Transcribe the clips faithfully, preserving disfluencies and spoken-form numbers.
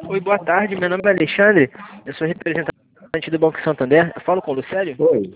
Oi, boa tarde. Meu nome é Alexandre. Eu sou representante do Banco Santander. Eu falo com o Lucélio? Oi.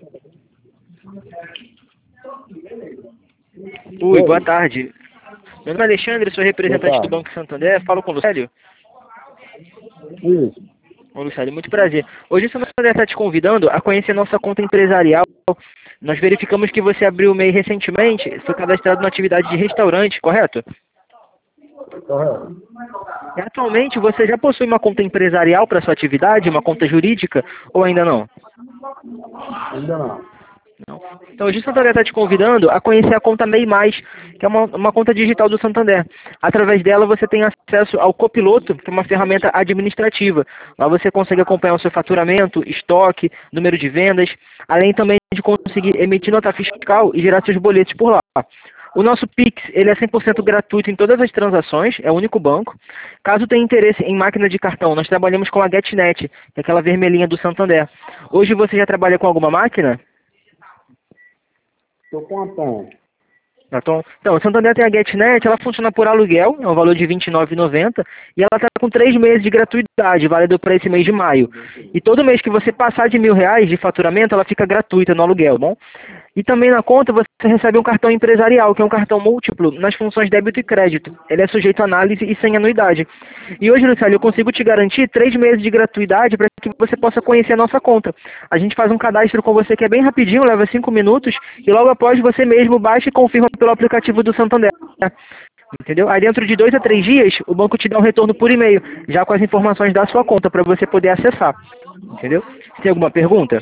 Oi, boa Oi. tarde. Meu nome é Alexandre, eu sou representante do tarde. Banco Santander. Eu falo com o Lucélio? Isso. Ô, Lucélio, muito prazer. Hoje o Santander está te convidando a conhecer nossa conta empresarial. Nós verificamos que você abriu o M E I recentemente, foi cadastrado na atividade de restaurante, correto? Correto. E atualmente você já possui uma conta empresarial para sua atividade, uma conta jurídica, ou ainda não? Ainda não. Não. Então, hoje o Santander está te convidando a conhecer a conta M E I Mais, que é uma, uma conta digital do Santander. Através dela você tem acesso ao Copiloto, que é uma ferramenta administrativa. Lá você consegue acompanhar o seu faturamento, estoque, número de vendas, além também de conseguir emitir nota fiscal e gerar seus boletos por lá. O nosso Pix, ele é cem por cento gratuito em todas as transações, é o único banco. Caso tenha interesse em máquina de cartão, nós trabalhamos com a GetNet, que é aquela vermelhinha do Santander. Hoje você já trabalha com alguma máquina? Estou com a Tom. Então, então, o Santander tem a GetNet, ela funciona por aluguel, é um valor de vinte e nove reais e noventa centavos, e ela está com três meses de gratuidade, válido para esse mês de maio. E todo mês que você passar de mil reais de faturamento, ela fica gratuita no aluguel, bom? E também na conta você recebe um cartão empresarial, que é um cartão múltiplo nas funções débito e crédito. Ele é sujeito a análise e sem anuidade. E hoje, Lucélio, eu consigo te garantir três meses de gratuidade para que você possa conhecer a nossa conta. A gente faz um cadastro com você que é bem rapidinho, leva cinco minutos, e logo após você mesmo baixa e confirma pelo aplicativo do Santander. Entendeu? Aí dentro de dois a três dias, o banco te dá um retorno por e-mail, já com as informações da sua conta, para você poder acessar. Entendeu? Tem alguma pergunta?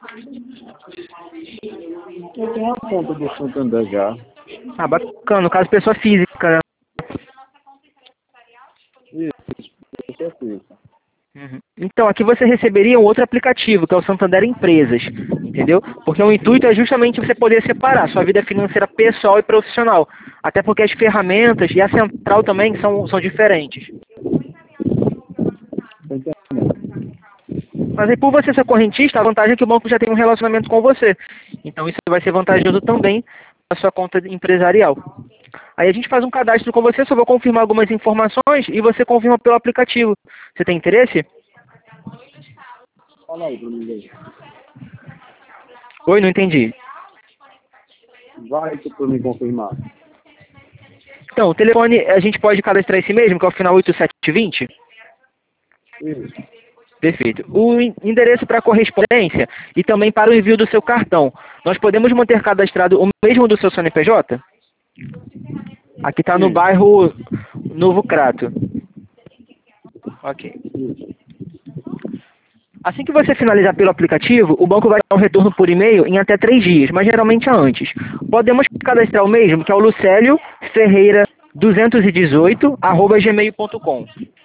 Eu tenho a conta do Santander já. Ah, bacana. No caso, pessoa física, né? Isso. Com certeza. Uhum. Então, aqui você receberia um outro aplicativo, que é o Santander Empresas, entendeu? Porque o intuito é justamente você poder separar sua vida financeira pessoal e profissional. Até porque as ferramentas e a central também são, são diferentes. Tô entendendo. Mas aí, por você ser correntista, a vantagem é que o banco já tem um relacionamento com você. Então, isso vai ser vantajoso também para sua conta empresarial. Aí a gente faz um cadastro com você, só vou confirmar algumas informações e você confirma pelo aplicativo. Você tem interesse? Fala aí pra mim ver. Oi, não entendi. Vai que pra me confirmar. Então, o telefone a gente pode cadastrar esse mesmo, que é o final oito sete dois zero? Isso. Perfeito. O endereço para correspondência e também para o envio do seu cartão. Nós podemos manter cadastrado o mesmo do seu C N P J? Aqui está no bairro Novo Crato. Ok. Assim que você finalizar pelo aplicativo, o banco vai dar um retorno por e-mail em até três dias, mas geralmente é antes. Podemos cadastrar o mesmo, que é o Lucélio Ferreira duzentos e dezoito arroba gmail ponto com.